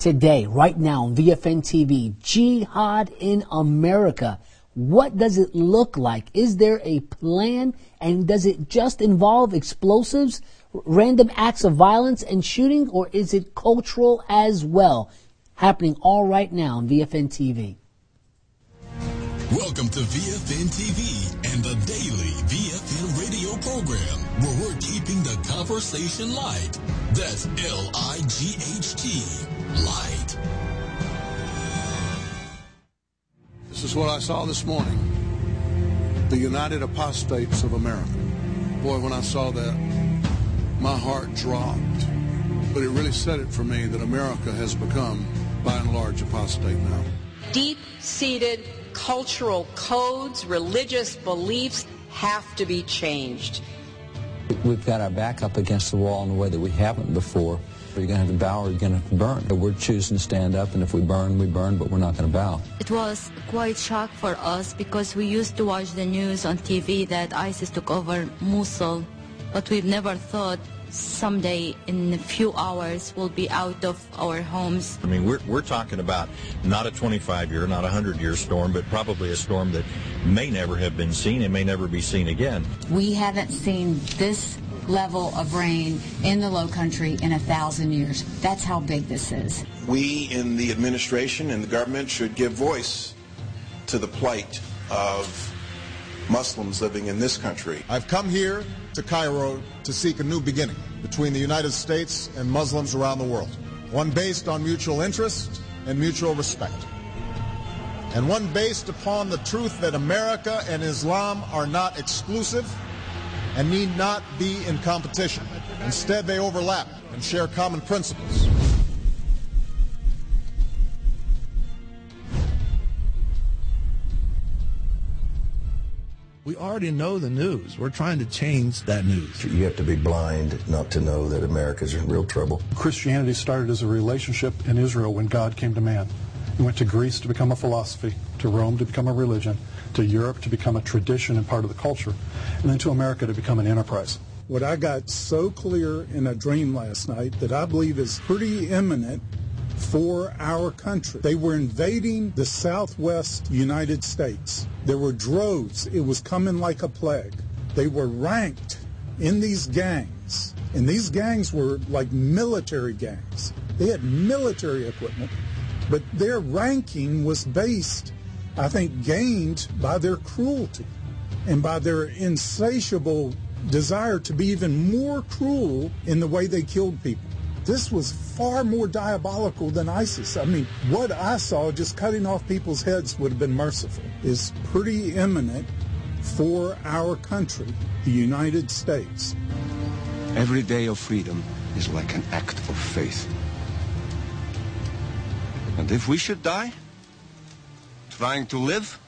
Today, right now on VFN TV, Jihad in America. What does it look like? Is there a plan? And does it just involve explosives, random acts of violence and shooting, or is it cultural as well? Happening all right now on VFN TV. Welcome to VFN TV and the daily VFN radio program, where we're keeping the conversation light. That's L-I-G-H-T, light. This is what I saw this morning. The United Apostates of America. Boy, when I saw that, my heart dropped. But it really said it for me that America has become, by and large, apostate now. Deep-seated cultural codes, religious beliefs have to be changed. We've got our back up against the wall in a way that we haven't before. You're going to have to bow or you're going to have to burn. We're choosing to stand up, and if we burn, we burn, but we're not going to bow. It was quite shock for us because we used to watch the news on TV that ISIS took over Mosul, but we've never thought someday in a few hours we'll be out of our homes. I mean, we're talking about not a 25-year, not a 100-year storm, but probably a storm that may never have been seen and may never be seen again. We haven't seen this level of rain in the Low Country in 1,000 years. That's how big this is. We in the administration and the government should give voice to the plight of Muslims living in this country. I've come here to Cairo to seek a new beginning between the United States and Muslims around the world. One based on mutual interest and mutual respect. And one based upon the truth that America and Islam are not exclusive and need not be in competition. Instead, they overlap and share common principles. We already know the news. We're trying to change that news. You have to be blind not to know that America's in real trouble. Christianity started as a relationship in Israel when God came to man. He went to Greece to become a philosophy, to Rome to become a religion, to Europe to become a tradition and part of the culture, and then to America to become an enterprise. What I got so clear in a dream last night that I believe is pretty imminent for our country. They were invading the southwest United States. There were droves. It was coming like a plague. They were ranked in these gangs, and these gangs were like military gangs. They had military equipment, but their ranking was based, I think, gained by their cruelty and by their insatiable desire to be even more cruel in the way they killed people. This was far more diabolical than ISIS. I mean, what I saw, just cutting off people's heads would have been merciful, is pretty imminent for our country, the United States. Every day of freedom is like an act of faith. And if we should die trying to live,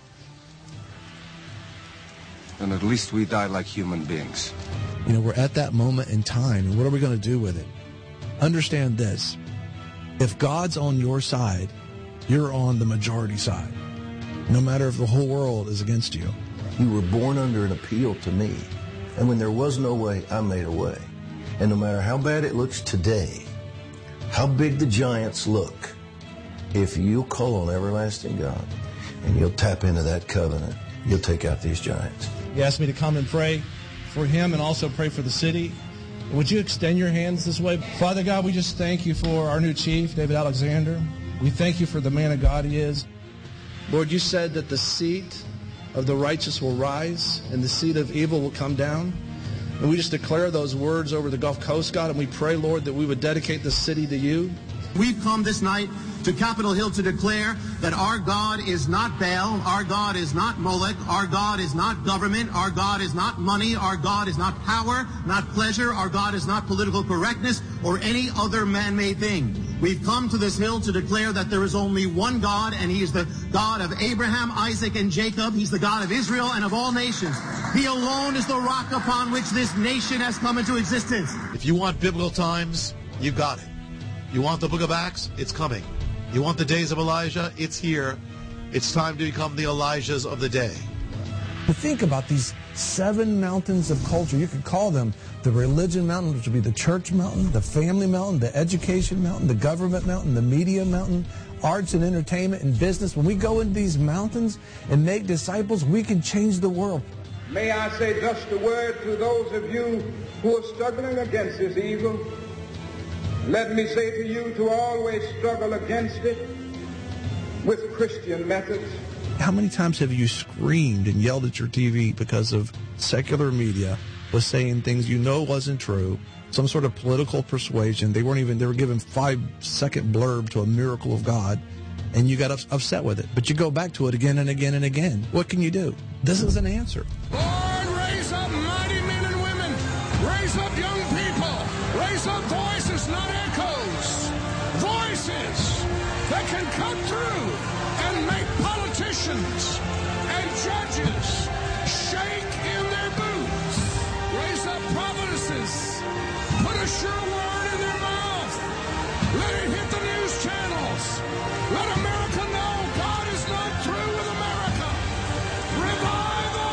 then at least we die like human beings. You know, we're at that moment in time, and what are we going to do with it? Understand this. If God's on your side, you're on the majority side. No matter if the whole world is against you. You were born under an appeal to me. And when there was no way, I made a way. And no matter how bad it looks today, how big the giants look, if you call on everlasting God and you'll tap into that covenant, you'll take out these giants. He asked me to come and pray for him and also pray for the city. Would you extend your hands this way? Father God, we just thank you for our new chief, David Alexander. We thank you for the man of God he is. Lord, you said that the seed of the righteous will rise and the seed of evil will come down. And we just declare those words over the Gulf Coast, God, and we pray, Lord, that we would dedicate this city to you. We've come this night to Capitol Hill to declare that our God is not Baal, our God is not Molech, our God is not government, our God is not money, our God is not power, not pleasure, our God is not political correctness or any other man-made thing. We've come to this hill to declare that there is only one God, and he is the God of Abraham, Isaac, and Jacob. He's the God of Israel and of all nations. He alone is the rock upon which this nation has come into existence. If you want biblical times, you've got it. You want the book of Acts? It's coming. You want the days of Elijah? It's here. It's time to become the Elijahs of the day. But think about these 7 mountains of culture. You could call them the religion mountain, which would be the church mountain, the family mountain, the education mountain, the government mountain, the media mountain, arts and entertainment and business. When we go into these mountains and make disciples, we can change the world. May I say just a word to those of you who are struggling against this evil? Let me say to you to always struggle against it with Christian methods. How many times have you screamed and yelled at your TV because of secular media was saying things you know wasn't true, some sort of political persuasion? They were given 5-second blurb to a miracle of God, and you got upset with it. But you go back to it again and again and again. What can you do? This is an answer. Lord, raise up mighty men and women. Raise up young people. Raise up voices, not echoes. Voices that can cut through and make politicians and judges shake in their boots. Raise up prophetesses. Put a sure word in their mouth. Let it hit the news channels. Let America know God is not through with America. Revival!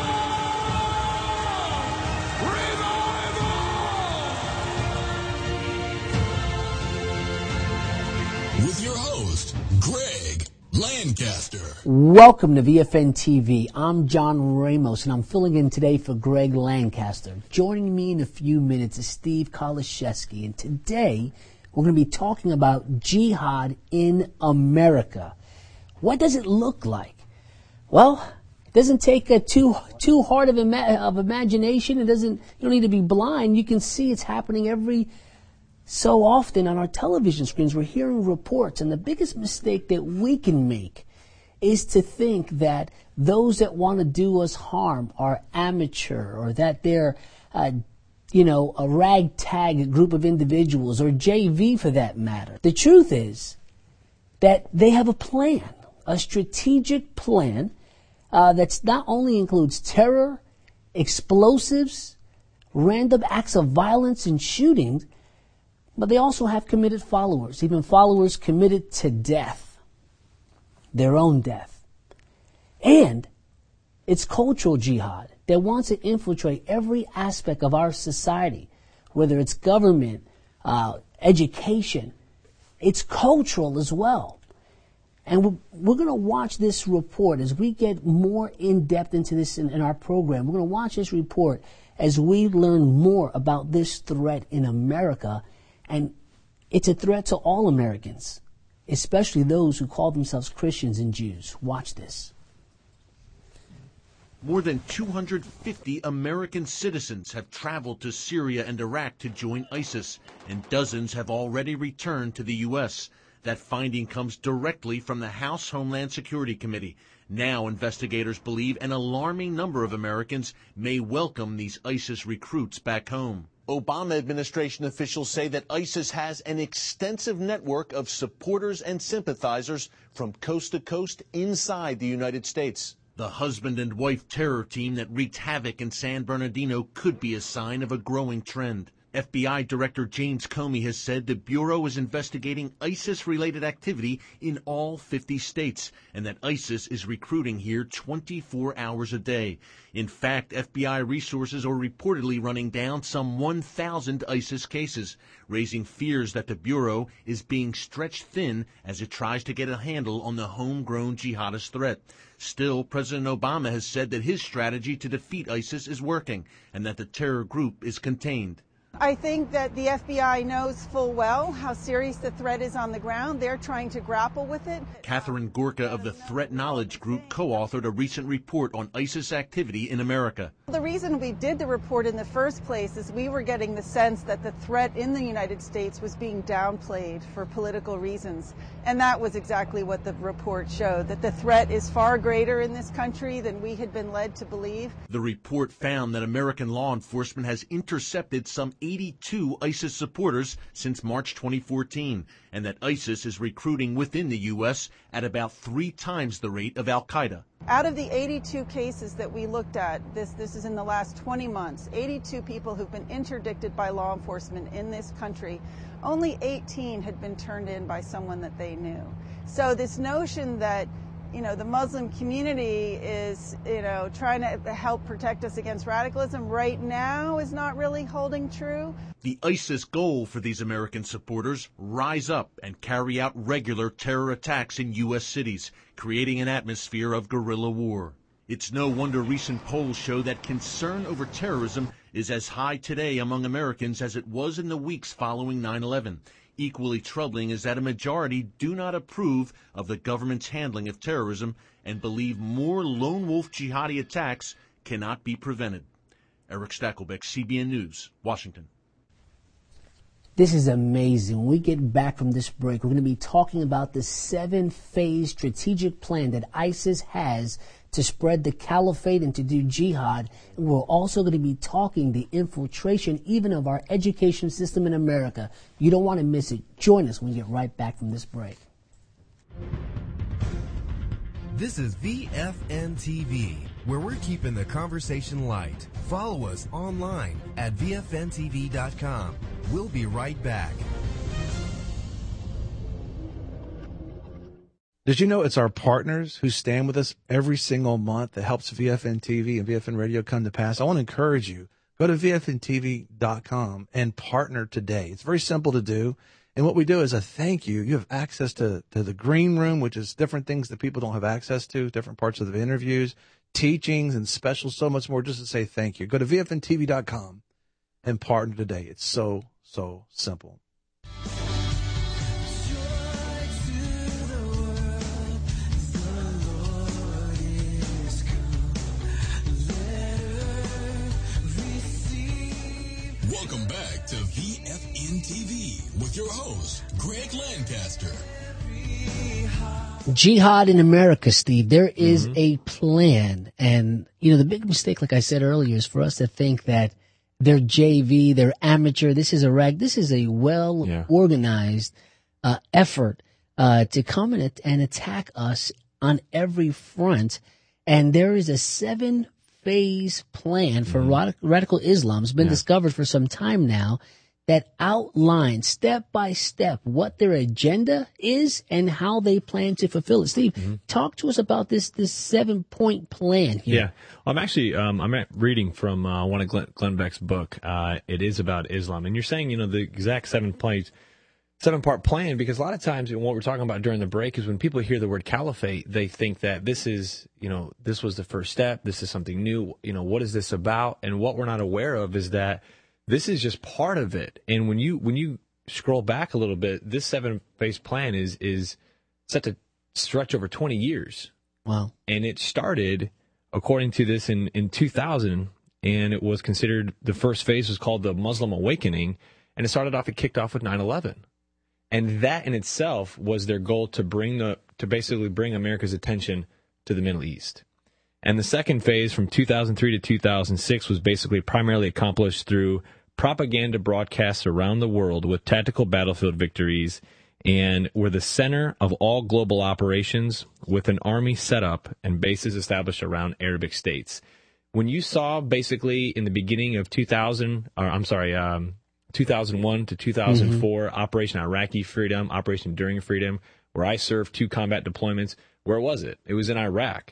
Revival! With your host, Greg Lancaster. Welcome to VFN TV. I'm John Ramos, and I'm filling in today for Greg Lancaster. Joining me in a few minutes is Steve Kaliszewski, and today we're going to be talking about jihad in America. What does it look like? Well, it doesn't take too hard of imagination. You don't need to be blind. You can see it's happening every so often on our television screens. We're hearing reports, and the biggest mistake that we can make is to think that those that want to do us harm are amateur, or that they're a ragtag group of individuals, or JV for that matter. The truth is that they have a plan, a strategic plan that's not only includes terror, explosives, random acts of violence and shootings, but they also have committed followers, even followers committed to death, their own death. And it's cultural jihad that wants to infiltrate every aspect of our society, whether it's government, education. It's cultural as well. And we're going to watch this report as we get more in-depth into this in our program. We're going to watch this report as we learn more about this threat in America. And it's a threat to all Americans, especially those who call themselves Christians and Jews. Watch this. More than 250 American citizens have traveled to Syria and Iraq to join ISIS, and dozens have already returned to the U.S. That finding comes directly from the House Homeland Security Committee. Now investigators believe an alarming number of Americans may welcome these ISIS recruits back home. Obama administration officials say that ISIS has an extensive network of supporters and sympathizers from coast to coast inside the United States. The husband and wife terror team that wreaked havoc in San Bernardino could be a sign of a growing trend. FBI Director James Comey has said the Bureau is investigating ISIS-related activity in all 50 states, and that ISIS is recruiting here 24 hours a day. In fact, FBI resources are reportedly running down some 1,000 ISIS cases, raising fears that the Bureau is being stretched thin as it tries to get a handle on the homegrown jihadist threat. Still, President Obama has said that his strategy to defeat ISIS is working, and that the terror group is contained. I think that the FBI knows full well how serious the threat is on the ground. They're trying to grapple with it. Catherine Gorka of the Threat Knowledge Group co-authored a recent report on ISIS activity in America. The reason we did the report in the first place is we were getting the sense that the threat in the United States was being downplayed for political reasons. And that was exactly what the report showed, that the threat is far greater in this country than we had been led to believe. The report found that American law enforcement has intercepted some 82 ISIS supporters since March 2014, and that ISIS is recruiting within the U.S. at about 3 times the rate of al-Qaeda. Out of the 82 cases that we looked at, this is in the last 20 months, 82 people who've been interdicted by law enforcement in this country, only 18 had been turned in by someone that they knew. So this notion that the Muslim community is, trying to help protect us against radicalism right now is not really holding true. The ISIS goal for these American supporters: rise up and carry out regular terror attacks in U.S. cities, creating an atmosphere of guerrilla war. It's no wonder recent polls show that concern over terrorism is as high today among Americans as it was in the weeks following 9/11. Equally troubling is that a majority do not approve of the government's handling of terrorism and believe more lone wolf jihadi attacks cannot be prevented. Eric Stakelbeck, CBN News, Washington. This is amazing. When we get back from this break, we're going to be talking about the 7-phase strategic plan that ISIS has to spread the caliphate and to do jihad. And we're also going to be talking the infiltration even of our education system in America. You don't want to miss it. Join us when we get right back from this break. This is VFN TV, where we're keeping the conversation light. Follow us online at VFNTV.com. We'll be right back. Did you know it's our partners who stand with us every single month that helps VFN TV and VFN Radio come to pass? I want to encourage you, go to VFNTV.com and partner today. It's very simple to do. And what we do is a thank you. You have access to the green room, which is different things that people don't have access to, different parts of the interviews, teachings and specials, so much more, just to say thank you. Go to VFNTV.com and partner today. It's so simple. Welcome back to VFN TV with your host, Greg Lancaster. Jihad in America, Steve. There is a plan. And, the big mistake, like I said earlier, is for us to think that they're JV, they're amateur. This is a well-organized effort to come and attack us on every front. And there is a 7-phase plan for radical Islam. It's been discovered for some time now, that outlines step by step what their agenda is and how they plan to fulfill it. Steve, talk to us about this 7-point plan here. Yeah, I'm actually I'm reading from one of Glenn Beck's book. It is about Islam, and you're saying the exact 7-part plan, because a lot of times what we're talking about during the break is when people hear the word caliphate, they think that this is this was the first step. This is something new. What is this about? And what we're not aware of is that this is just part of it. And when you scroll back a little bit, this 7-phase plan is set to stretch over 20 years. Wow. And it started, according to this, in 2000, and it was considered, the first phase was called the Muslim Awakening, and it kicked off with 9/11. And that in itself was their goal to basically bring America's attention to the Middle East. And the second phase from 2003 to 2006 was basically primarily accomplished through propaganda broadcasts around the world with tactical battlefield victories, and were the center of all global operations with an army set up and bases established around Arabic states. When you saw basically in the beginning of 2001 to 2004, Operation Iraqi Freedom, Operation Enduring Freedom, where I served 2 combat deployments, where was it? It was in Iraq.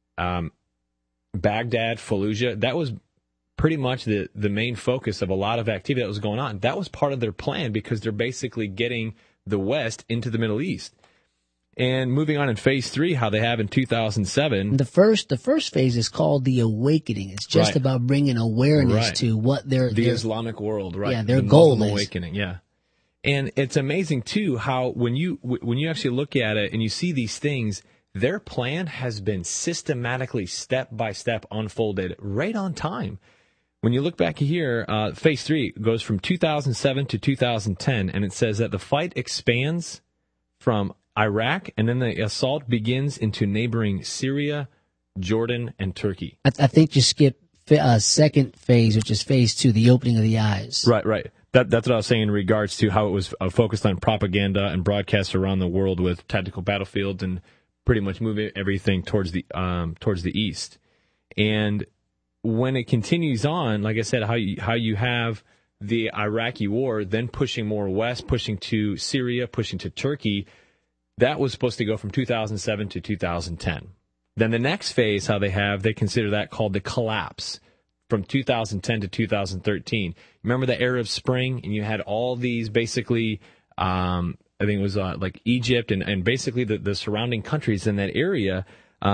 Baghdad, Fallujah, that was pretty much the main focus of a lot of activity that was going on. That was part of their plan, because they're basically getting the West into the Middle East. And moving on in phase 3, how they have in 2007. The first phase is called the Awakening. It's just about bringing awareness to what the Islamic world, right? Yeah, their the goal Muslim is. Awakening, yeah. And it's amazing too how when you actually look at it and you see these things, their plan has been systematically, step by step, unfolded right on time. When you look back here, phase 3 goes from 2007 to 2010, and it says that the fight expands from Iraq, and then the assault begins into neighboring Syria, Jordan, and Turkey. I think you skipped second phase, which is phase 2, the opening of the eyes. Right. That's what I was saying in regards to how it was focused on propaganda and broadcasts around the world with tactical battlefields and pretty much moving everything towards the east. And when it continues on, like I said, how you have the Iraqi war, then pushing more west, pushing to Syria, pushing to Turkey, That was supposed to go from 2007 to 2010. Then the next phase, they consider that called the collapse from 2010 to 2013. Remember the Arab Spring? And you had all these basically, I think it was like Egypt and basically the surrounding countries in that area.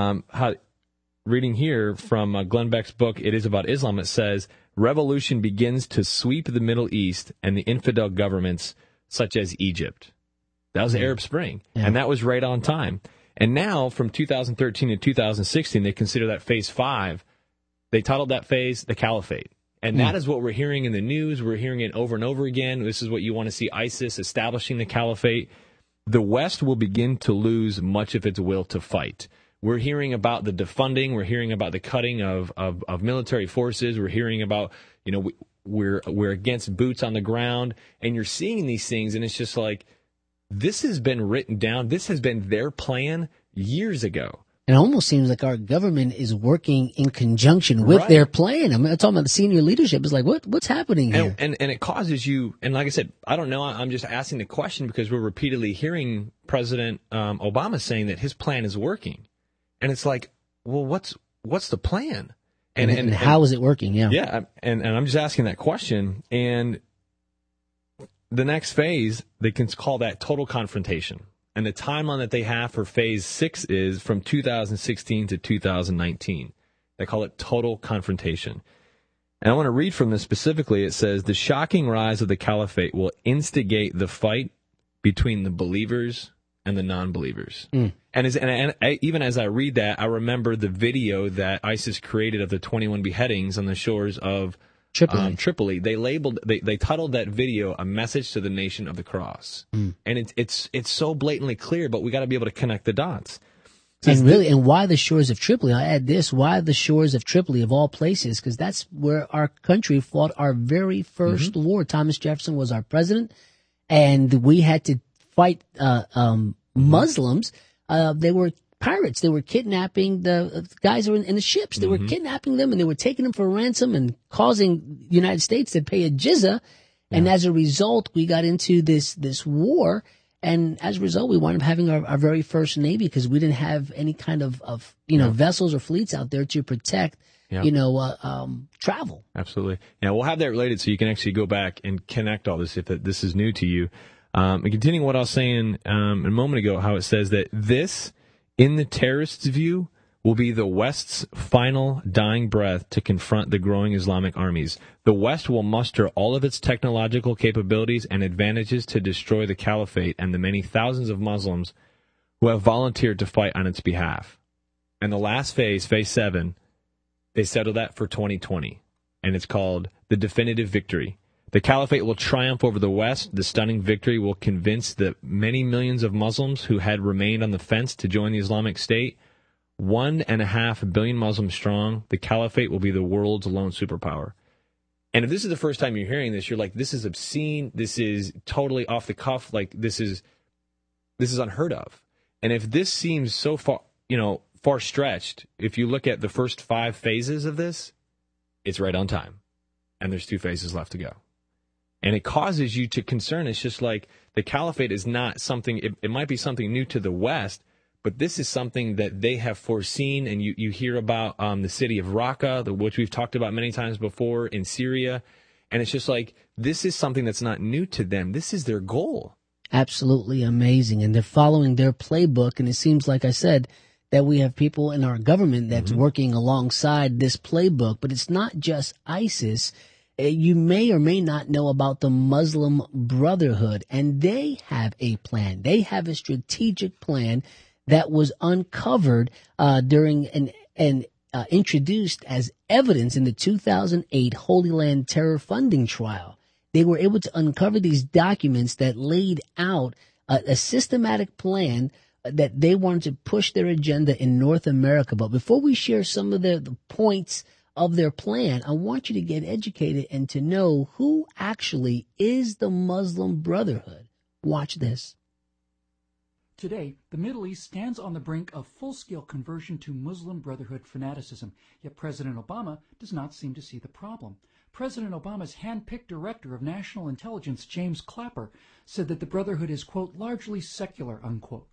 Reading here from Glenn Beck's book, It Is About Islam, it says, revolution begins to sweep the Middle East and the infidel governments such as Egypt. That was the Arab Spring, and that was right on time. And now, from 2013 to 2016, they consider that phase 5. They titled that phase the Caliphate. And that is what we're hearing in the news. We're hearing it over and over again. This is what you want to see, ISIS establishing the Caliphate. The West will begin to lose much of its will to fight. We're hearing about the defunding. We're hearing about the cutting of military forces. We're hearing about, we're against boots on the ground. And you're seeing these things, and it's just like, this has been written down. This has been their plan years ago. It almost seems like our government is working in conjunction with their plan. I'm talking about the senior leadership. It's like, what's happening here? And it causes you, and like I said, I don't know. I'm just asking the question because we're repeatedly hearing President Obama saying that his plan is working. And it's like, well, what's the plan? And how is it working? Yeah. Yeah. And I'm just asking that question. And the next phase, they can call that total confrontation. And the timeline that they have for phase 6 is from 2016 to 2019. They call it total confrontation. And I want to read from this specifically. It says, the shocking rise of the caliphate will instigate the fight between the believers and the non-believers. And even as I read that, I remember the video that ISIS created of the 21 beheadings on the shores of Tripoli. They titled that video "A Message to the Nation of the Cross," and it's so blatantly clear. But we got to be able to connect the dots. And why the shores of Tripoli? I add this: why the shores of Tripoli of all places? Because that's where our country fought our very first war. Thomas Jefferson was our president, and we had to fight Muslims. They were pirates. They were kidnapping the guys who were in the ships. They were kidnapping them, and they were taking them for ransom and causing the United States to pay a jizya. And as a result, we got into this war. And as a result, we wound up having our very first Navy because we didn't have any kind of vessels or fleets out there to protect, travel. Absolutely. Yeah, we'll have that related so you can actually go back and connect all this if this is new to you. And continuing what I was saying a moment ago, how it says that this, in the terrorists' view, will be the West's final dying breath to confront the growing Islamic armies. The West will muster all of its technological capabilities and advantages to destroy the caliphate and the many thousands of Muslims who have volunteered to fight on its behalf. And the last phase, phase 7, they settled that for 2020, and it's called the definitive victory. The caliphate will triumph over the West. The stunning victory will convince the many millions of Muslims who had remained on the fence to join the Islamic State. 1.5 billion Muslims strong, the caliphate will be the world's lone superpower. And if this is the first time you're hearing this, you're like, this is obscene. This is totally off the cuff. Like, this is unheard of. And if this seems so far stretched, if you look at the first 5 phases of this, it's right on time. And there's 2 phases left to go. And it causes you to concern. It's just like the caliphate is not something, it might be something new to the West, but this is something that they have foreseen. And you hear about the city of Raqqa, which we've talked about many times before, in Syria. And it's just like, this is something that's not new to them. This is their goal. Absolutely amazing. And they're following their playbook. And it seems, like I said, that we have people in our government that's working alongside this playbook. But it's not just ISIS. You may or may not know about the Muslim Brotherhood, and they have a plan. They have a strategic plan that was uncovered during and introduced as evidence in the 2008 Holy Land terror funding trial. They were able to uncover these documents that laid out a systematic plan that they wanted to push their agenda in North America. But before we share some of the points of their plan, I want you to get educated and to know who actually is the Muslim Brotherhood. Watch this. Today, the Middle East stands on the brink of full-scale conversion to Muslim Brotherhood fanaticism, yet President Obama does not seem to see the problem. President Obama's hand-picked director of national intelligence, James Clapper, said that the Brotherhood is, quote, largely secular, unquote.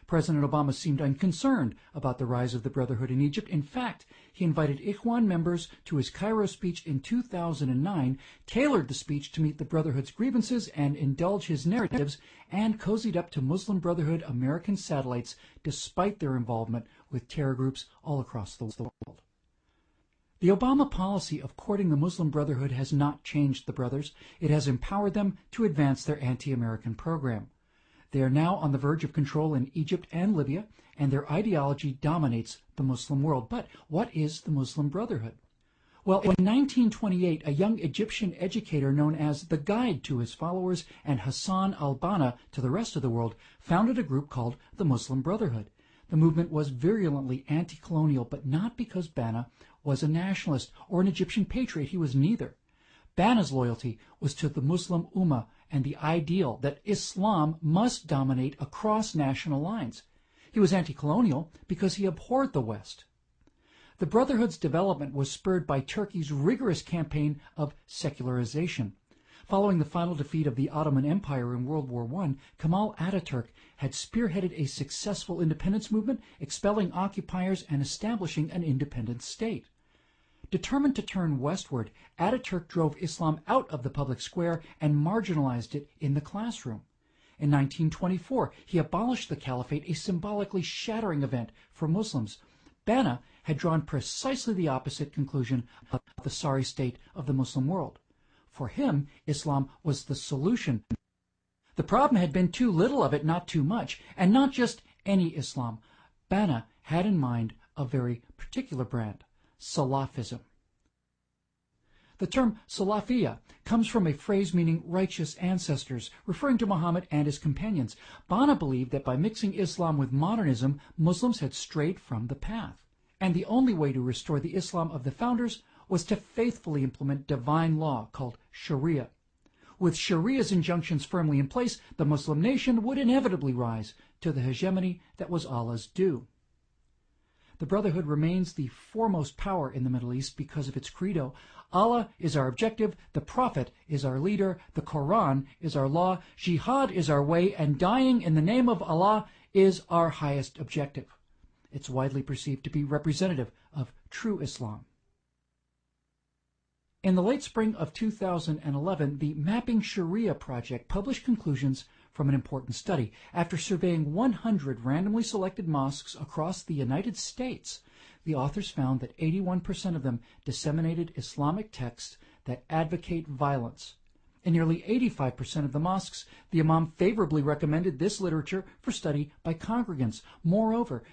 President Obama seemed unconcerned about the rise of the Brotherhood in Egypt. In fact, he invited Ikhwan members to his Cairo speech in 2009, tailored the speech to meet the Brotherhood's grievances and indulge his narratives, and cozied up to Muslim Brotherhood American satellites despite their involvement with terror groups all across the world. The Obama policy of courting the Muslim Brotherhood has not changed the brothers. It has empowered them to advance their anti-American program. They are now on the verge of control in Egypt and Libya, and their ideology dominates the Muslim world. But what is the Muslim Brotherhood? Well, in 1928, a young Egyptian educator known as the Guide to his followers and Hassan al-Banna to the rest of the world founded a group called the Muslim Brotherhood. The movement was virulently anti-colonial, but not because Banna was a nationalist or an Egyptian patriot. He was neither. Banna's loyalty was to the Muslim Ummah and the ideal that Islam must dominate across national lines. He was anti-colonial because he abhorred the West. The Brotherhood's development was spurred by Turkey's rigorous campaign of secularization. Following the final defeat of the Ottoman Empire in World War I, Kemal Ataturk had spearheaded a successful independence movement, expelling occupiers and establishing an independent state. Determined to turn westward, Ataturk drove Islam out of the public square and marginalized it in the classroom. In 1924, he abolished the caliphate, a symbolically shattering event for Muslims. Banna had drawn precisely the opposite conclusion of the sorry state of the Muslim world. For him, Islam was the solution. The problem had been too little of it, not too much, and not just any Islam. Banna had in mind a very particular brand, Salafism. The term Salafiyya comes from a phrase meaning righteous ancestors, referring to Muhammad and his companions. Banna believed that by mixing Islam with modernism, Muslims had strayed from the path, and the only way to restore the Islam of the founders was to faithfully implement divine law called Sharia. With Sharia's injunctions firmly in place, the Muslim nation would inevitably rise to the hegemony that was Allah's due. The Brotherhood remains the foremost power in the Middle East because of its credo. Allah is our objective, the Prophet is our leader, the Quran is our law, jihad is our way, and dying in the name of Allah is our highest objective. It's widely perceived to be representative of true Islam. In the late spring of 2011, the Mapping Sharia project published conclusions from an important study. After surveying 100 randomly selected mosques across the United States, the authors found that 81% of them disseminated Islamic texts that advocate violence. In nearly 85% of the mosques, the imam favorably recommended this literature for study by congregants. Moreover,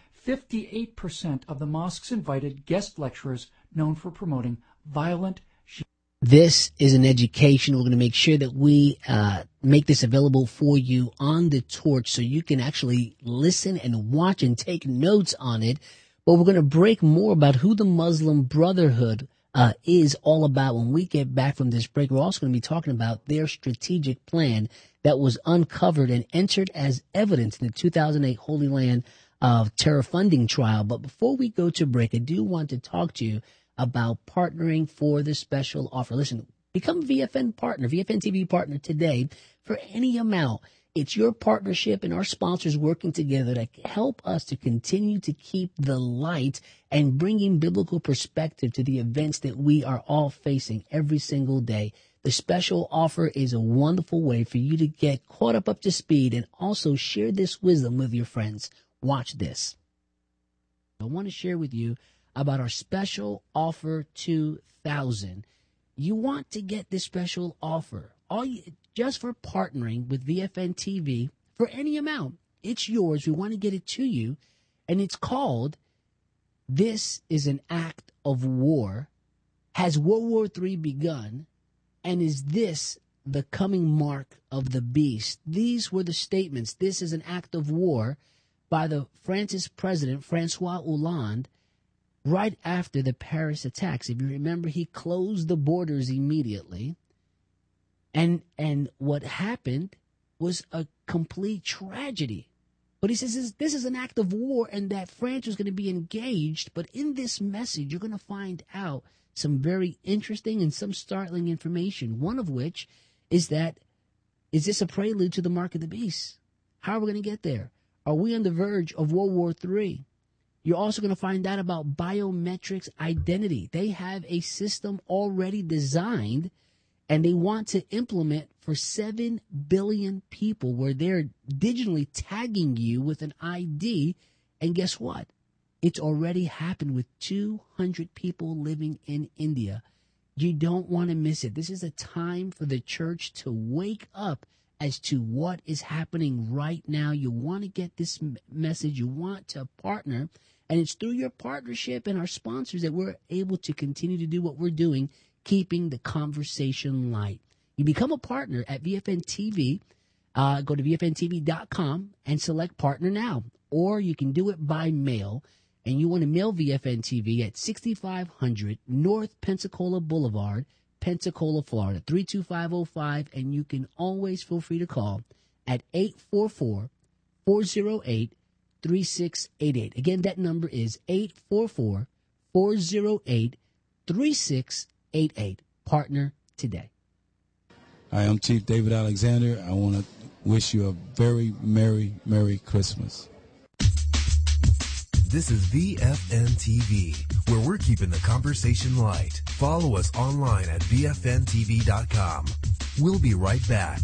58% of the mosques invited guest lecturers known for promoting violent. This is an education. We're going to make sure that we make this available for you on the Torch so you can actually listen and watch and take notes on it. But we're going to break more about who the Muslim Brotherhood is all about when we get back from this break. We're also going to be talking about their strategic plan that was uncovered and entered as evidence in the 2008 Holy Land terror funding trial. But before we go to break, I do want to talk to you about partnering for the special offer. Listen, become a VFN partner, VFN TV partner today for any amount. It's your partnership and our sponsors working together to help us to continue to keep the light and bringing biblical perspective to the events that we are all facing every single day. The special offer is a wonderful way for you to get caught up to speed and also share this wisdom with your friends. Watch this. I want to share with you about our special offer 2000. You want to get this special offer just for partnering with VFN TV for any amount. It's yours. We want to get it to you. And it's called This is an Act of War. Has World War III begun? And is this the coming mark of the beast? These were the statements. This is an act of war by the France's president, Francois Hollande, right after the Paris attacks. If you remember, he closed the borders immediately. And what happened was a complete tragedy. But he says this is an act of war and that France was going to be engaged. But in this message, you're going to find out some very interesting and some startling information. One of which is this a prelude to the mark of the beast? How are we going to get there? Are we on the verge of World War III? You're also going to find out about biometrics identity. They have a system already designed, and they want to implement for 7 billion people where they're digitally tagging you with an ID. And guess what? It's already happened with 200 people living in India. You don't want to miss it. This is a time for the church to wake up as to what is happening right now. You want to get this message. You want to partner. And it's through your partnership and our sponsors that we're able to continue to do what we're doing, keeping the conversation light. You become a partner at VFN TV. Go to VFNTV.com and select partner now. Or you can do it by mail. And you want to mail VFN TV at 6500 North Pensacola Boulevard, Pensacola, Florida, 32505. And you can always feel free to call at 844-408-3688. Again, that number is 844-408-3688. Partner today. Hi, I'm Chief David Alexander. I want to wish you a very Merry Christmas. This is VFN TV, where we're keeping the conversation light. Follow us online at VFNTV.com. We'll be right back.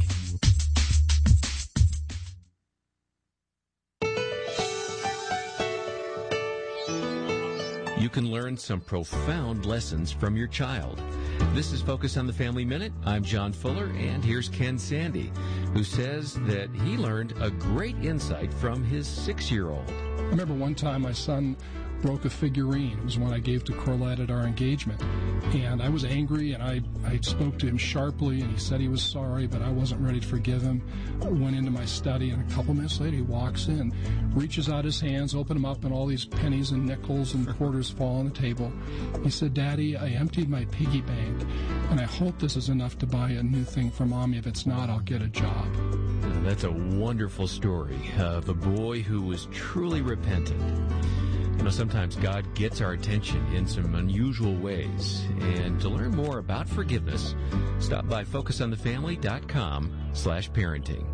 You can learn some profound lessons from your child. This is Focus on the Family Minute. I'm John Fuller, and here's Ken Sandy, who says that he learned a great insight from his 6-year-old. I remember one time my son broke a figurine. It was one I gave to Corlette at our engagement. And I was angry, and I spoke to him sharply, and he said he was sorry, but I wasn't ready to forgive him. I went into my study, and a couple minutes later he walks in, reaches out his hands, open them up, and all these pennies and nickels and quarters fall on the table. He said, "Daddy, I emptied my piggy bank, and I hope this is enough to buy a new thing for Mommy. If it's not, I'll get a job." That's a wonderful story of a boy who was truly repentant. You know, sometimes God gets our attention in some unusual ways. And to learn more about forgiveness, stop by FocusOnTheFamily.com/parenting.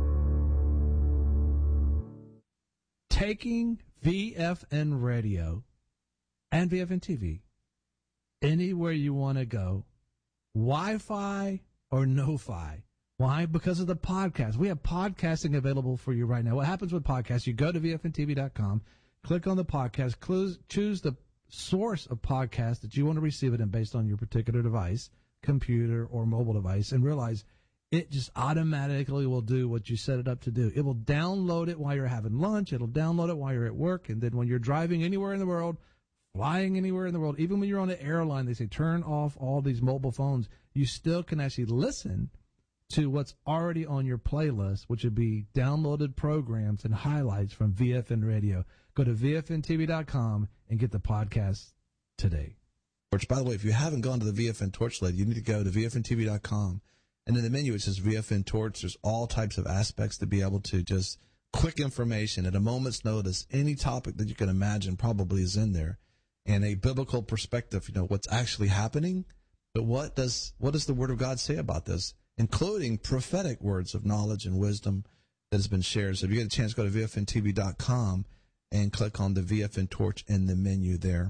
Taking VFN Radio and VFN TV anywhere you want to go, Wi-Fi or no-fi. Why? Because of the podcast. We have podcasting available for you right now. What happens with podcasts? You go to VFNTV.com, click on the podcast, choose the source of podcast that you want to receive it in based on your particular device, computer or mobile device, and realize it just automatically will do what you set it up to do. It will download it while you're having lunch. It'll download it while you're at work. And then when you're driving anywhere in the world, flying anywhere in the world, even when you're on an airline, they say turn off all these mobile phones. You still can actually listen to what's already on your playlist, which would be downloaded programs and highlights from VFN Radio. Go to VFNTV.com and get the podcast today. By the way, if you haven't gone to the VFN Torch lately, you need to go to VFNTV.com. And in the menu, it says VFN Torch. There's all types of aspects to be able to just quick information at a moment's notice. Any topic that you can imagine probably is in there. And a biblical perspective, what's actually happening. But what does the Word of God say about this? Including prophetic words of knowledge and wisdom that has been shared. So if you get a chance, go to VFNTV.com and click on the VFN Torch in the menu there.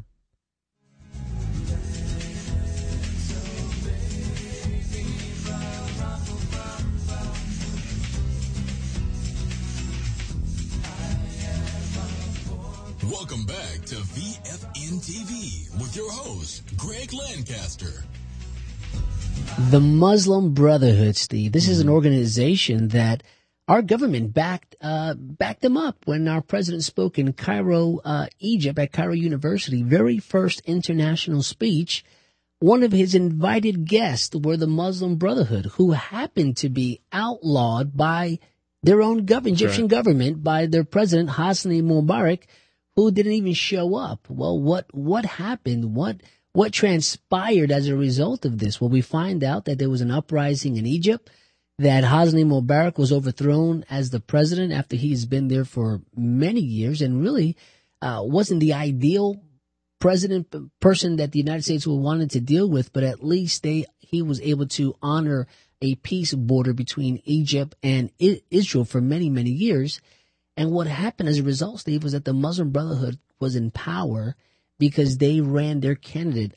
Welcome back to VFN TV with your host, Greg Lancaster. The Muslim Brotherhood, Steve. This is an organization that our government backed them up when our president spoke in Cairo, Egypt, at Cairo University. Very first international speech. One of his invited guests were the Muslim Brotherhood, who happened to be outlawed by their own Egyptian government, by their president, Hosni Mubarak, who didn't even show up. Well, what happened? What transpired as a result of this? Well, we find out that there was an uprising in Egypt, that Hosni Mubarak was overthrown as the president after he's been there for many years and really wasn't the ideal person that the United States would wanted to deal with, but at least he was able to honor a peace border between Egypt and Israel for many, many years. And what happened as a result, Steve, was that the Muslim Brotherhood was in power because they ran their candidate,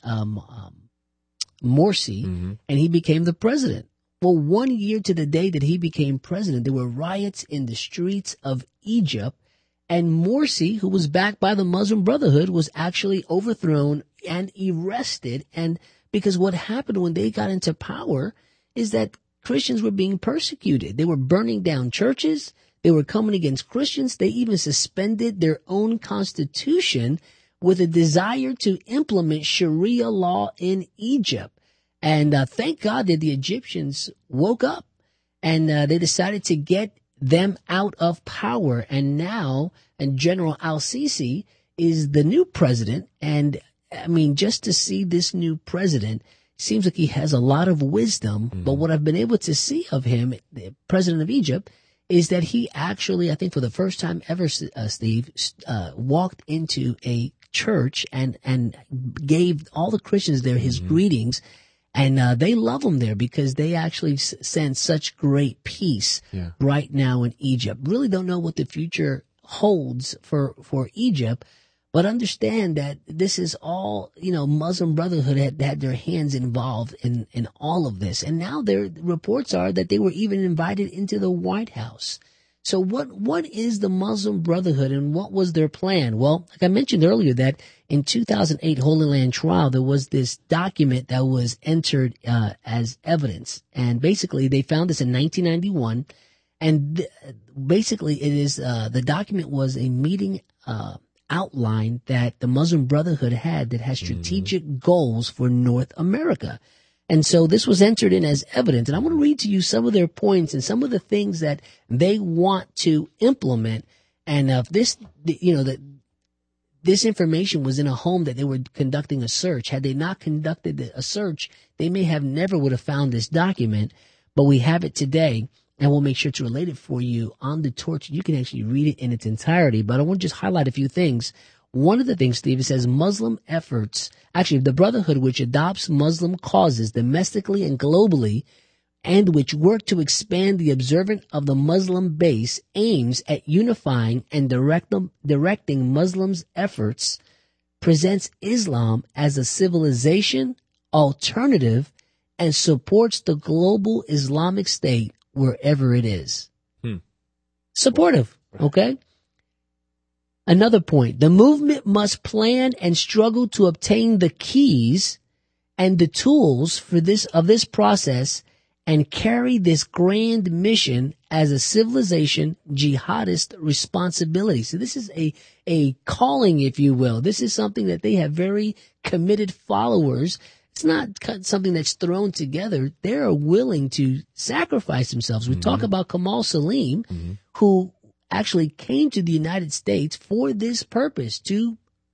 Morsi, and he became the president. Well, 1 year to the day that he became president, there were riots in the streets of Egypt, and Morsi, who was backed by the Muslim Brotherhood, was actually overthrown and arrested. And because what happened when they got into power is that Christians were being persecuted. They were burning down churches. They were coming against Christians. They even suspended their own constitution with a desire to implement Sharia law in Egypt. And thank God that the Egyptians woke up and they decided to get them out of power. And now, and General al-Sisi is the new president. And I mean, just to see this new president, seems like he has a lot of wisdom. But what I've been able to see of him, the president of Egypt, is that he actually, I think for the first time ever, Steve, walked into a church and gave all the Christians there his greetings. And they love him there because they actually sense such great peace right now in Egypt. Really don't know what the future holds for Egypt, but understand that this is all, Muslim Brotherhood had their hands involved in all of this. And now their reports are that they were even invited into the White House. So what is the Muslim Brotherhood and what was their plan? Well, like I mentioned earlier, that in 2008 Holy Land Trial, there was this document that was entered as evidence. And basically they found this in 1991. And basically it is, the document was a meeting outline that the Muslim Brotherhood had that has strategic goals for North America. And so this was entered in as evidence. And I want to read to you some of their points and some of the things that they want to implement. And if this, this information was in a home that they were conducting a search. Had they not conducted a search, they may have never would have found this document. But we have it today, and we'll make sure to relate it for you on the torch. You can actually read it in its entirety. But I want to just highlight a few things. One of the things, Steve, it says Muslim efforts, actually the Brotherhood, which adopts Muslim causes domestically and globally, and which work to expand the observant of the Muslim base, aims at unifying and directing Muslims' efforts, presents Islam as a civilization alternative, and supports the global Islamic State wherever it is. Supportive, okay? Another point, the movement must plan and struggle to obtain the keys and the tools for this process and carry this grand mission as a civilization jihadist responsibility. So this is a calling, if you will. This is something that they have very committed followers. It's not something that's thrown together. They're willing to sacrifice themselves. We talk about Kamal Salim, who actually came to the United States for this purpose, to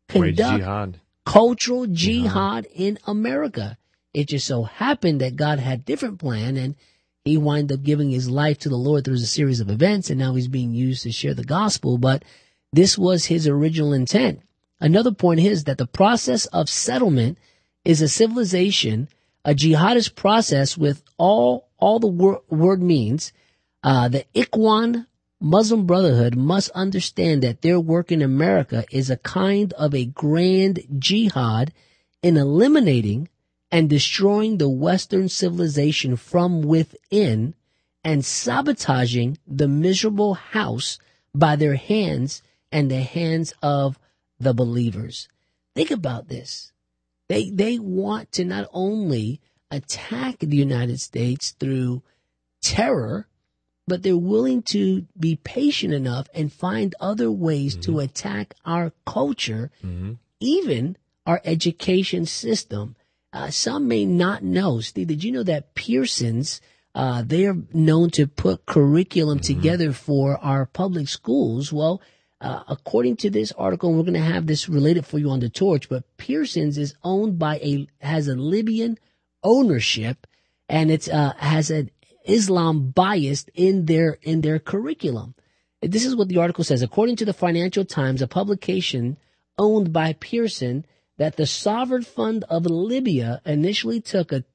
conduct cultural jihad in America. It just so happened that God had a different plan, and he wound up giving his life to the Lord through a series of events, and now he's being used to share the gospel. But this was his original intent. Another point is that the process of settlement is a civilization, a jihadist process with all the word means. The Ikhwan Muslim Brotherhood must understand that their work in America is a kind of a grand jihad in eliminating and destroying the Western civilization from within and sabotaging the miserable house by their hands and the hands of the believers. Think about this. They want to not only attack the United States through terror, but they're willing to be patient enough and find other ways to attack our culture, even our education system. Some may not know, Steve, did you know that Pearson's, they're known to put curriculum together for our public schools? Well, according to this article, we're going to have this related for you on the torch, but Pearson's is owned by has a Libyan ownership, and it's has an Islam bias in their curriculum. This is what the article says. According to the Financial Times, a publication owned by Pearson, that the sovereign fund of Libya initially took a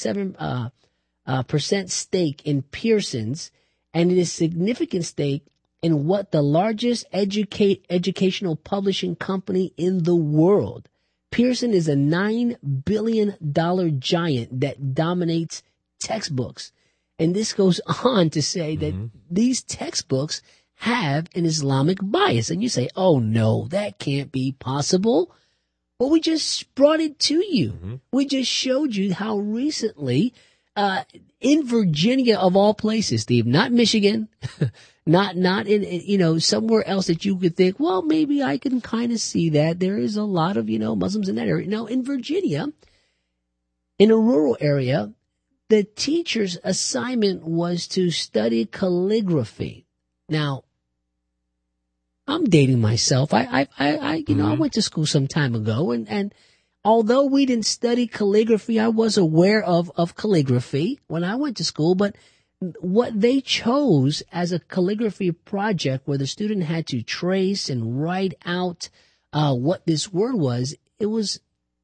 3.27% stake in Pearson's, and it is a significant stake in what the largest educational publishing company in the world. Pearson is a $9 billion giant that dominates textbooks. And this goes on to say that these textbooks have an Islamic bias. And you say, oh, no, that can't be possible. Well, we just brought it to you. We just showed you how recently in Virginia, of all places, Steve, not Michigan, not in, somewhere else that you could think, well, maybe I can kind of see that. There is a lot of, Muslims in that area. No, in Virginia, in a rural area, the teacher's assignment was to study calligraphy. Now, I'm dating myself. I went to school some time ago, and although we didn't study calligraphy, I was aware of calligraphy when I went to school, but what they chose as a calligraphy project where the student had to trace and write out what this word was, it was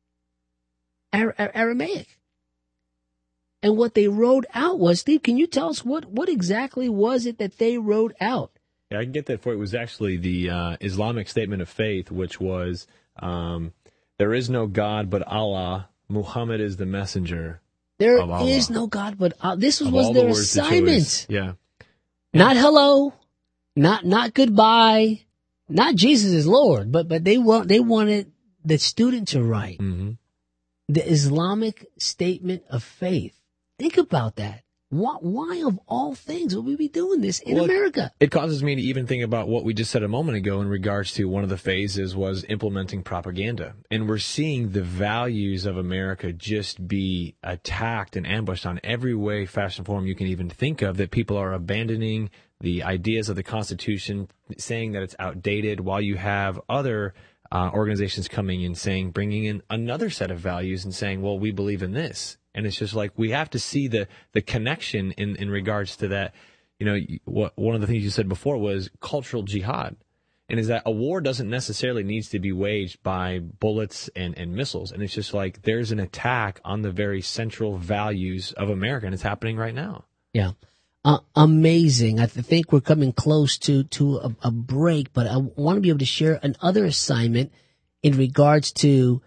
Aramaic. And what they wrote out was, Steve, can you tell us what exactly was it that they wrote out? Yeah, I can get that for you. It was actually the Islamic statement of faith, which was, there is no God but Allah. Muhammad is the messenger. There of Allah. is no God but Allah. This was their assignment. Yeah. Not hello, not goodbye, not Jesus is Lord, but they wanted the student to write the Islamic statement of faith. Think about that. Why of all things would we be doing this in America? It causes me to even think about what we just said a moment ago in regards to one of the phases was implementing propaganda. And we're seeing the values of America just be attacked and ambushed on every way, fashion, form you can even think of, that people are abandoning the ideas of the Constitution, saying that it's outdated, while you have other organizations coming in saying, bringing in another set of values and saying, well, we believe in this. And it's just like we have to see the connection in regards to that. One of the things you said before was cultural jihad, and is that a war doesn't necessarily needs to be waged by bullets and missiles. And it's just like there's an attack on the very central values of America, and it's happening right now. Yeah. Amazing. I think we're coming close to a break, but I want to be able to share another assignment in regards to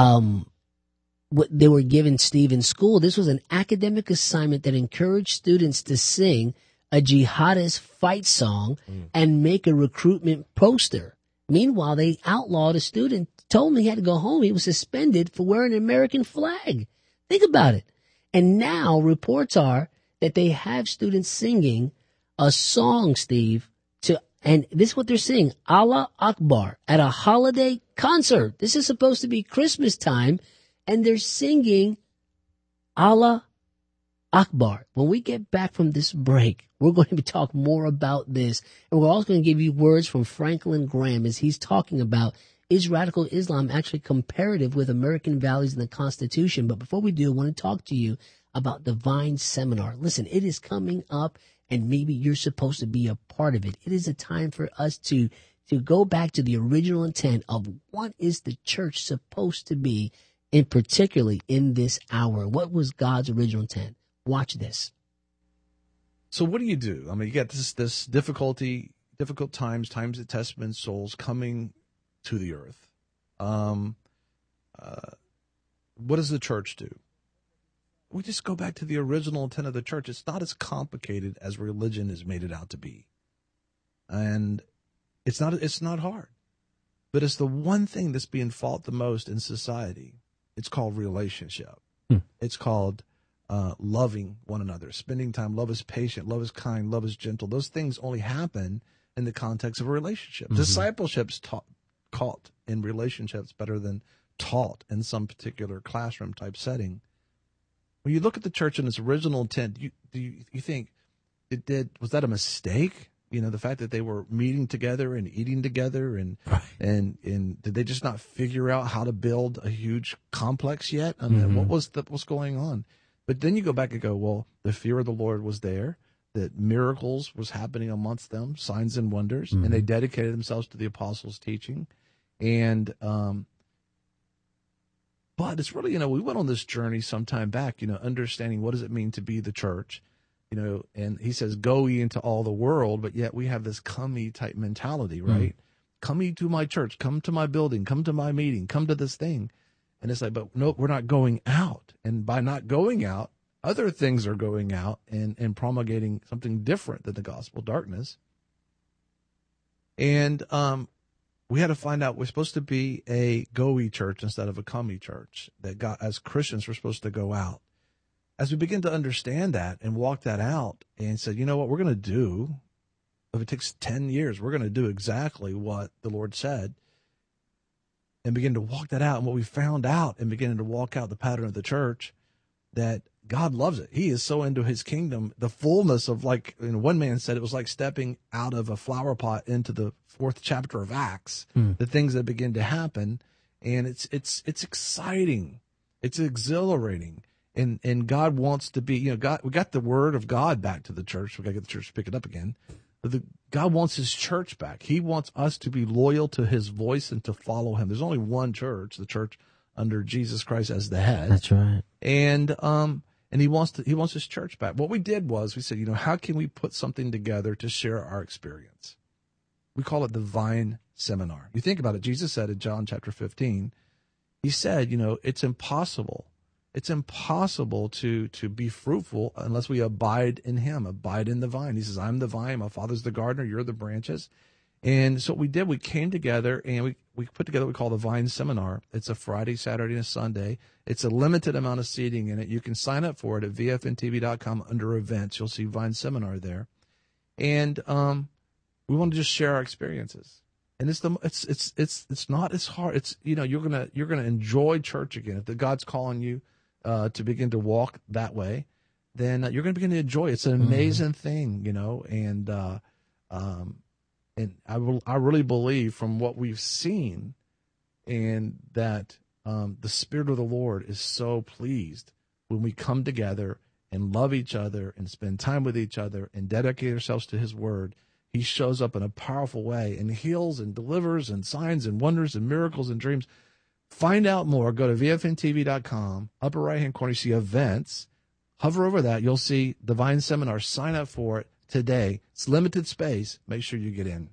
what they were given, Steve, in school. This was an academic assignment that encouraged students to sing a jihadist fight song and make a recruitment poster. Meanwhile, they outlawed a student, told him he had to go home. He was suspended for wearing an American flag. Think about it. And now reports are that they have students singing a song, Steve, and this is what they're singing, Allah Akbar, at a holiday concert. This is supposed to be Christmas time, and they're singing Allah Akbar. When we get back from this break, we're going to talk more about this, and we're also going to give you words from Franklin Graham as he's talking about, is radical Islam actually comparative with American values in the Constitution? But before we do, I want to talk to you about Divine Seminar. Listen, it is coming up, and maybe you're supposed to be a part of it. It is a time for us to go back to the original intent of what is the church supposed to be, and particularly in this hour. What was God's original intent? Watch this. So what do? I mean, you got this difficult times of testament souls coming to the earth. What does the church do? We just go back to the original intent of the church. It's not as complicated as religion has made it out to be. And it's not hard. But it's the one thing that's being fought the most in society. It's called relationship. It's called loving one another, spending time. Love is patient, love is kind, love is gentle. Those things only happen in the context of a relationship. Discipleship's taught in relationships better than taught in some particular classroom type setting. When you look at the church in its original intent, you think was that a mistake? The fact that they were meeting together and eating together and did they just not figure out how to build a huge complex yet? I mean, what's going on? But then you go back and go, well, the fear of the Lord was there, that miracles was happening amongst them, signs and wonders, and they dedicated themselves to the apostles' teaching. And but it's really, we went on this journey some time back, understanding what does it mean to be the church. and he says, go ye into all the world, but yet we have this come ye type mentality, right? Come ye to my church, come to my building, come to my meeting, come to this thing. And it's like, but no, we're not going out. And by not going out, other things are going out and promulgating something different than the gospel of darkness. And we had to find out we're supposed to be a go-y church instead of a come-y church, that God, as Christians, we're supposed to go out. As we begin to understand that and walk that out and said, you know what we're going to do, if it takes 10 years, we're going to do exactly what the Lord said, and begin to walk that out. And what we found out and beginning to walk out the pattern of the church, that God loves it. He is so into his kingdom, the fullness of, like, one man said, it was like stepping out of a flower pot into the 4th chapter of Acts, the things that begin to happen. And it's exciting. It's exhilarating. And God wants to be, God, we got the word of God back to the church. We got to get the church to pick it up again. But God wants his church back. He wants us to be loyal to his voice and to follow him. There's only one church, the church under Jesus Christ as the head. That's right. And he wants his church back. What we did was we said, how can we put something together to share our experience? We call it the Vine Seminar. You think about it. Jesus said in John chapter 15, he said, it's impossible. It's impossible to be fruitful unless we abide in him, abide in the vine. He says, I'm the vine, my Father's the gardener, you're the branches. And so what we did, we came together and we put together what we call the Vine Seminar. It's a Friday, Saturday, and a Sunday. It's a limited amount of seating in it. You can sign up for it at vfntv.com under events. You'll see Vine Seminar there. And we want to just share our experiences. And it's not as hard. It's, you're gonna enjoy church again. If God's calling you to begin to walk that way, then you're going to begin to enjoy it. It's an amazing thing, and I really believe from what we've seen, and that the Spirit of the Lord is so pleased when we come together and love each other and spend time with each other and dedicate ourselves to his word. He shows up in a powerful way and heals and delivers and signs and wonders and miracles and dreams. Find out more. Go to vfntv.com. Upper right-hand corner, you see events. Hover over that. You'll see the Vine Seminar. Sign up for it today. It's limited space. Make sure you get in.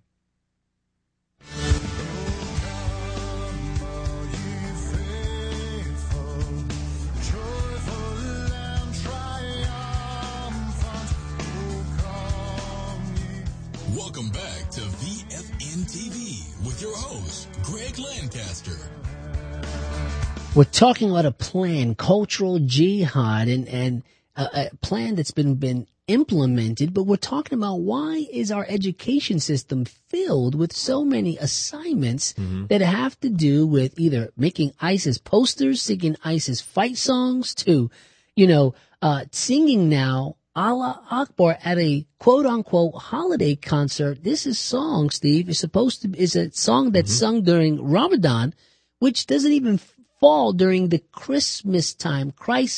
Welcome back to VFN TV with your host, Greg Lancaster. We're talking about a plan, cultural jihad, and a plan that's been implemented, but we're talking about why is our education system filled with so many assignments that have to do with either making ISIS posters, singing ISIS fight songs, to, singing now Allah Akbar at a quote-unquote holiday concert. This is song, Steve, is a song that's sung during Ramadan, which doesn't even fall during the Christmas time,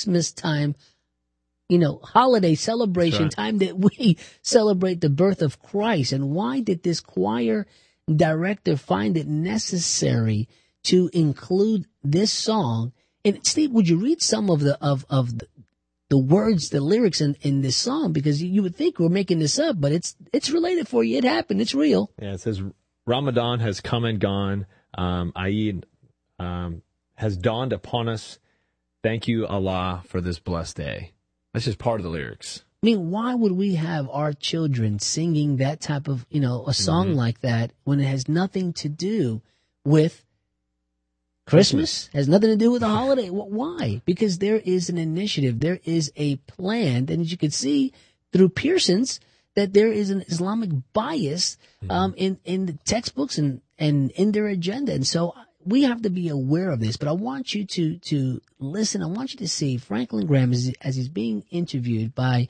holiday celebration time that we celebrate the birth of Christ. And why did this choir director find it necessary to include this song? And Steve, would you read some of the words, the lyrics in this song? Because you would think we're making this up, but it's related for you. It happened. It's real. Yeah, it says Ramadan has come and gone. Eid has dawned upon us. Thank you, Allah, for this blessed day. That's just part of the lyrics. I mean, why would we have our children singing that type of, a song like that when it has nothing to do with Christmas? Has nothing to do with the holiday. Why? Because there is an initiative. There is a plan. And as you can see through Pearson's, that there is an Islamic bias in the textbooks and in their agenda. And so we have to be aware of this. But I want you to listen. I want you to see Franklin Graham as he's being interviewed by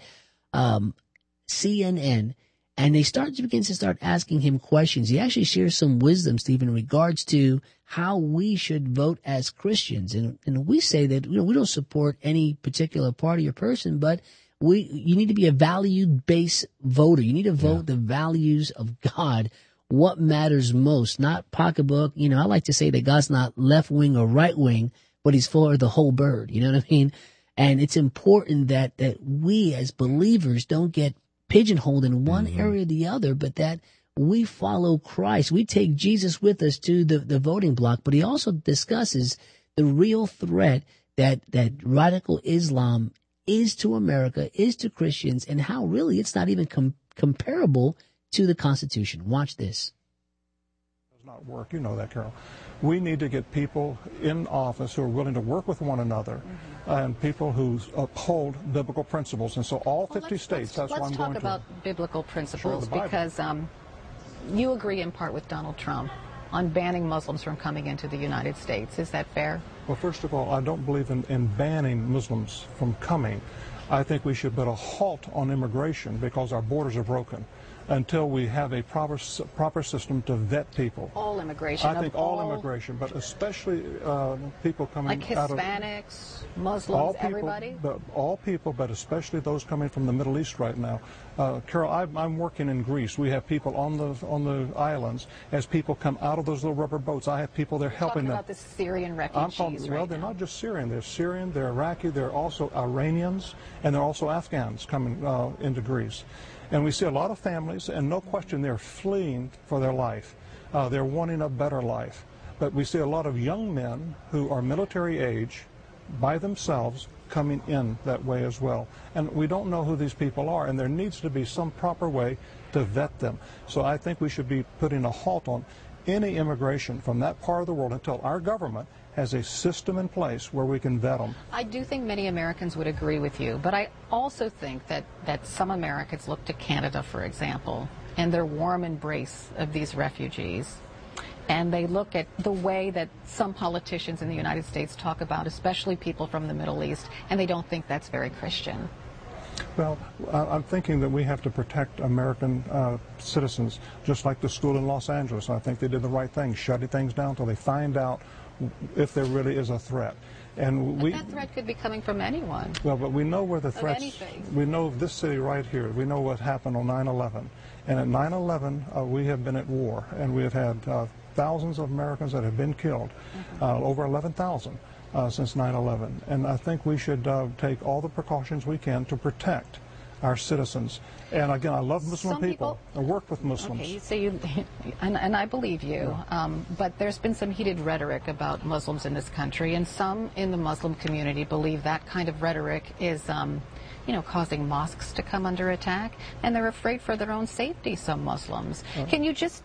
CNN. And they begin to asking him questions. He actually shares some wisdom, Steve, in regards to how we should vote as Christians. And we say that we don't support any particular party or person, but you need to be a value-based voter. You need to vote the values of God. What matters most, not pocketbook. I like to say that God's not left wing or right wing, but he's for the whole bird. You know what I mean? And it's important that we as believers don't get pigeonholed in one area or the other, but that we follow Christ. We take Jesus with us to the voting block, but he also discusses the real threat that radical Islam is to America, is to Christians, and how really it's not even comparable to the Constitution. Watch this. Does not work. You know that, Carol. We need to get people in office who are willing to work with one another and people who uphold biblical principles. And so all 50 states, that's why I'm going to. Let's talk about biblical principles, because you agree in part with Donald Trump on banning Muslims from coming into the United States. Is that fair? Well, first of all, I don't believe in banning Muslims from coming. I think we should put a halt on immigration because our borders are broken until we have a proper system to vet people. All immigration. I think all immigration, but especially people coming like out of Hispanics, Muslims, everybody. All people, but especially those coming from the Middle East right now. Carol, I'm working in Greece. We have people on the islands. As people come out of those little rubber boats, I have people there helping them. About the Syrian refugees. Well, they're not just Syrian. They're Syrian. They're Iraqi. They're also Iranians, and they're also Afghans coming into Greece. And we see a lot of families, and no question they're fleeing for their life. They're wanting a better life. But we see a lot of young men who are military age by themselves coming in that way as well. And we don't know who these people are, and there needs to be some proper way to vet them. So I think we should be putting a halt on any immigration from that part of the world until our government has a system in place where we can vet them. I do think many Americans would agree with you, but I also think that some Americans look to Canada, for example, and their warm embrace of these refugees, and they look at the way that some politicians in the United States talk about, especially people from the Middle East, and they don't think that's very Christian. Well, I'm thinking that we have to protect American citizens, just like the school in Los Angeles. I think they did the right thing, shutting things down until they find out if there really is a threat. And that threat could be coming from anyone. Well, but we know where the threats. We know this city right here. We know what happened on 9/11. And at 9/11, we have been at war, and we have had thousands of Americans that have been killed, over 11,000 since 9/11. And I think we should take all the precautions we can to protect our citizens. And again, I love Muslim people. I work with Muslims. Okay, so and I believe you, but there's been some heated rhetoric about Muslims in this country, and some in the Muslim community believe that kind of rhetoric is, causing mosques to come under attack, and they're afraid for their own safety, some Muslims. Can you just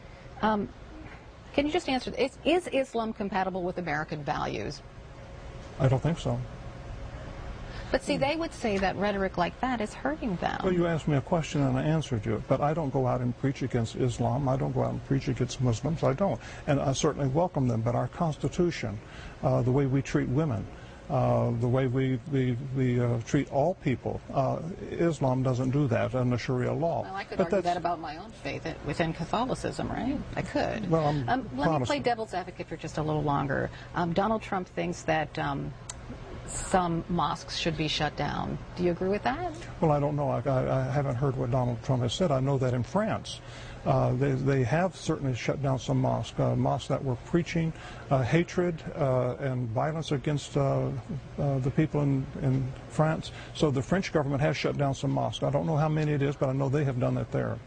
answer, is Islam compatible with American values? I don't think so. But see, they would say that rhetoric like that is hurting them. Well, you asked me a question and I answered you, but I don't go out and preach against Islam. I don't go out and preach against Muslims. I don't. And I certainly welcome them, but our Constitution, the way we treat women, the way we treat all people, Islam doesn't do that in the Sharia law. Well, I could argue that about my own faith within Catholicism, right? I could. Well, let me play devil's advocate for just a little longer. Donald Trump thinks that some mosques should be shut down. Do you agree with that? Well, I don't know. I haven't heard what Donald Trump has said. I know that in France, they have certainly shut down some mosques that were preaching hatred and violence against the people in France. So the French government has shut down some mosques. I don't know how many it is, but I know they have done it there.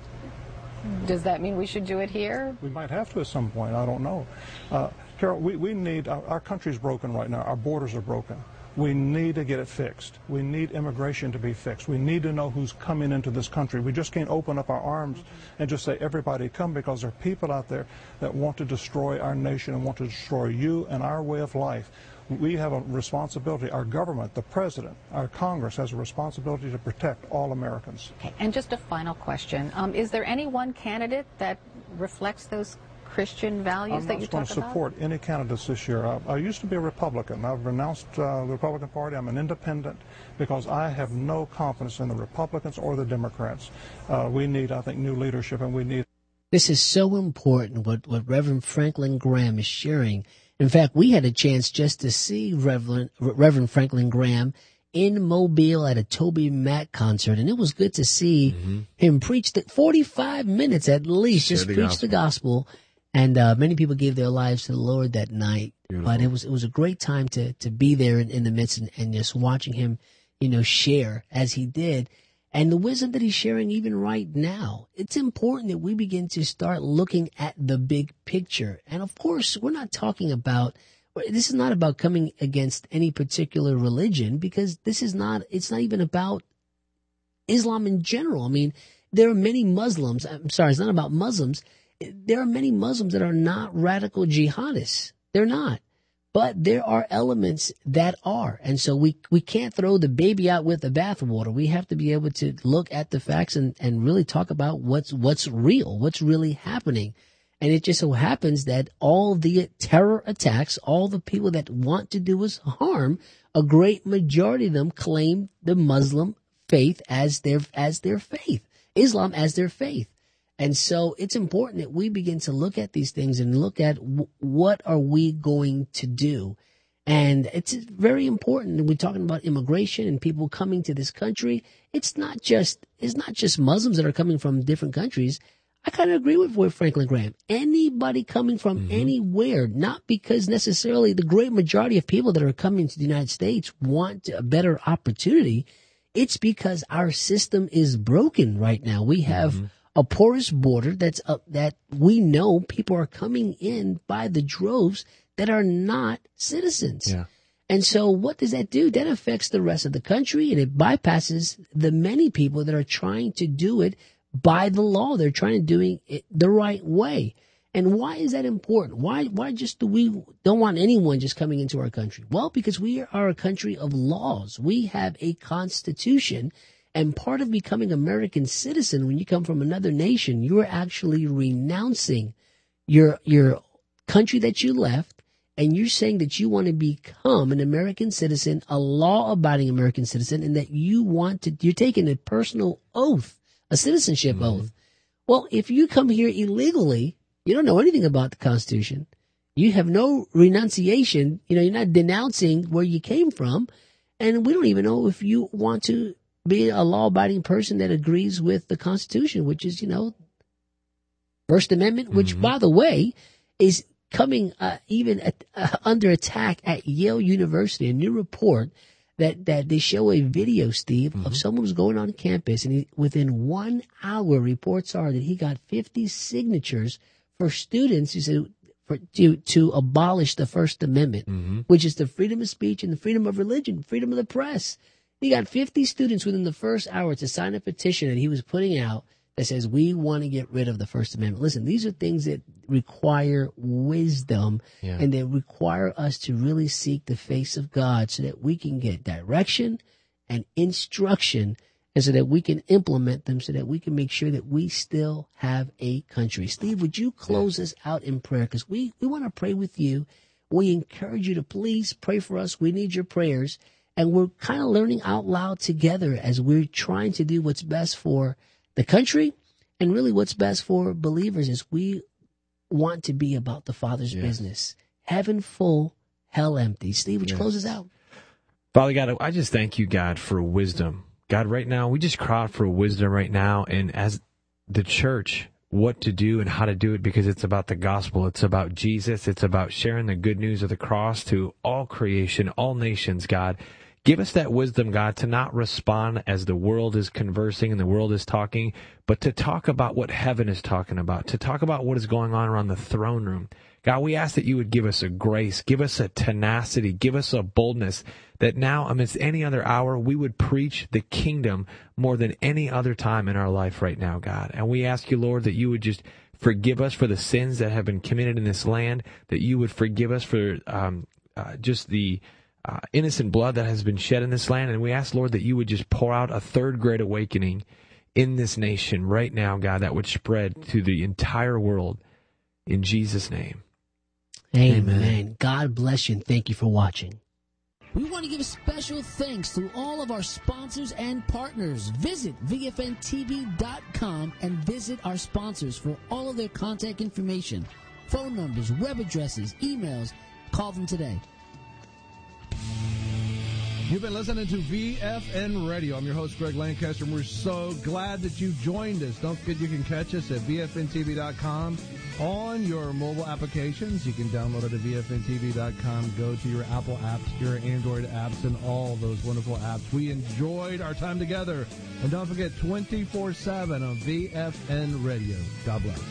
Does that mean we should do it here? We might have to at some point. I don't know. Carol, we need, our country's broken right now. Our borders are broken. We need to get it fixed. We need immigration to be fixed. We need to know who's coming into this country. We just can't open up our arms and just say, everybody come, because there are people out there that want to destroy our nation and want to destroy you and our way of life. We have a responsibility. Our government, the president, our Congress has a responsibility to protect all Americans. Okay. And just a final question. Is there any one candidate that reflects those Christian values that you talk about? I'm not going to support any candidates this year. I used to be a Republican. I've renounced the Republican Party. I'm an independent because I have no confidence in the Republicans or the Democrats. We need, I think, new leadership, and we need... This is so important, what Reverend Franklin Graham is sharing. In fact, we had a chance just to see Reverend Franklin Graham in Mobile at a Toby Mac concert, and it was good to see him preach 45 minutes at least, just preach the gospel. And many people gave their lives to the Lord that night. Beautiful. But it was a great time to be there in the midst and just watching him, share as he did. And the wisdom that he's sharing even right now. It's important that we begin to start looking at the big picture. And of course, this is not about coming against any particular religion, because it's not even about Islam in general. I mean, there are many Muslims. I'm sorry, it's not about Muslims. There are many Muslims that are not radical jihadists. They're not. But there are elements that are. And so we can't throw the baby out with the bathwater. We have to be able to look at the facts and really talk about what's real, what's really happening. And it just so happens that all the terror attacks, all the people that want to do us harm, a great majority of them claim the Muslim faith as their faith, Islam as their faith. And so it's important that we begin to look at these things and look at what are we going to do. And it's very important. We're talking about immigration and people coming to this country. It's not just Muslims that are coming from different countries. I kind of agree with Franklin Graham. Anybody coming from anywhere, not because necessarily the great majority of people that are coming to the United States want a better opportunity. It's because our system is broken right now. We have a porous border that we know people are coming in by the droves that are not citizens. Yeah. And so what does that do? That affects the rest of the country, and it bypasses the many people that are trying to do it by the law. They're trying to do it the right way. And why is that important? Why just we don't want anyone just coming into our country? Well, because we are a country of laws. We have a constitution. And part of becoming American citizen, when you come from another nation, you are actually renouncing your country that you left, and you're saying that you want to become an American citizen, a law-abiding American citizen, and that you're taking a personal oath, a citizenship oath. Well, if you come here illegally, you don't know anything about the Constitution. You have no renunciation. You're not denouncing where you came from, and we don't even know if you want to be a law-abiding person that agrees with the Constitution, which is, First Amendment, which, by the way, is coming even under attack at Yale University. A new report that they show a video, Steve, of someone who's going on campus, and within 1 hour, reports are that he got 50 signatures for students who said to abolish the First Amendment, which is the freedom of speech and the freedom of religion, freedom of the press. He got 50 students within the first hour to sign a petition that he was putting out that says, we want to get rid of the First Amendment. Listen, these are things that require wisdom, and they require us to really seek the face of God so that we can get direction and instruction, and so that we can implement them, so that we can make sure that we still have a country. Steve, would you close us out in prayer? Because we want to pray with you. We encourage you to please pray for us. We need your prayers. And we're kind of learning out loud together as we're trying to do what's best for the country, and really what's best for believers is we want to be about the Father's business. Heaven full, hell empty. Steve, would you close us out? Father God, I just thank you, God, for wisdom. God, right now, we just cry out for wisdom right now, and as the church, what to do and how to do it, because it's about the gospel. It's about Jesus. It's about sharing the good news of the cross to all creation, all nations, God. Give us that wisdom, God, to not respond as the world is conversing and the world is talking, but to talk about what heaven is talking about, to talk about what is going on around the throne room. God, we ask that you would give us a grace, give us a tenacity, give us a boldness, that now amidst any other hour, we would preach the kingdom more than any other time in our life right now, God. And we ask you, Lord, that you would just forgive us for the sins that have been committed in this land, that you would forgive us for just the innocent blood that has been shed in this land. And we ask, Lord, that you would just pour out a third great awakening in this nation right now, God, that would spread to the entire world. In Jesus' name. Amen. God bless you, and thank you for watching. We want to give special thanks to all of our sponsors and partners. Visit VFNTV.com and visit our sponsors for all of their contact information, phone numbers, web addresses, emails. Call them today. You've been listening to VFN Radio. I'm your host, Greg Lancaster, and we're so glad that you joined us. Don't forget you can catch us at VFNTV.com on your mobile applications. You can download it at VFNTV.com. Go to your Apple apps, your Android apps, and all those wonderful apps. We enjoyed our time together. And don't forget, 24/7 on VFN Radio. God bless.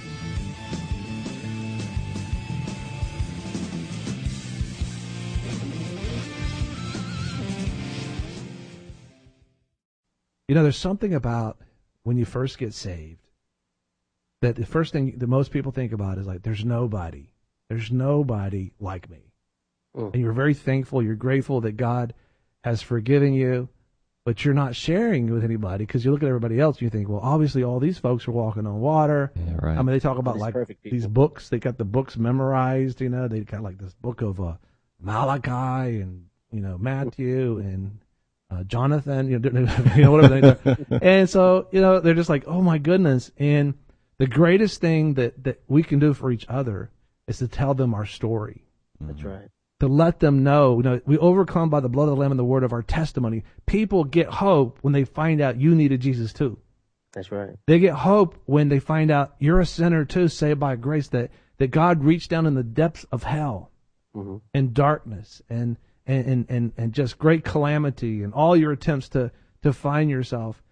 You know, there's something about when you first get saved that the first thing that most people think about is like, there's nobody like me. And you're very thankful, you're grateful that God has forgiven you, but you're not sharing with anybody because you look at everybody else and you think, well, obviously all these folks are walking on water. Yeah, right. I mean, they talk about like these books, they got the books memorized, you know, they got like this book of Malachi and, you know, Matthew and Jonathan, you know, whatever they do. And so, you know, they're just like, oh my goodness. And the greatest thing that we can do for each other is to tell them our story. That's right. To let them know, you know, we overcome by the blood of the Lamb and the word of our testimony. People get hope when they find out you needed Jesus too. That's right. They get hope when they find out you're a sinner too, saved by grace, that God reached down in the depths of hell and darkness and just great calamity and all your attempts to find yourself.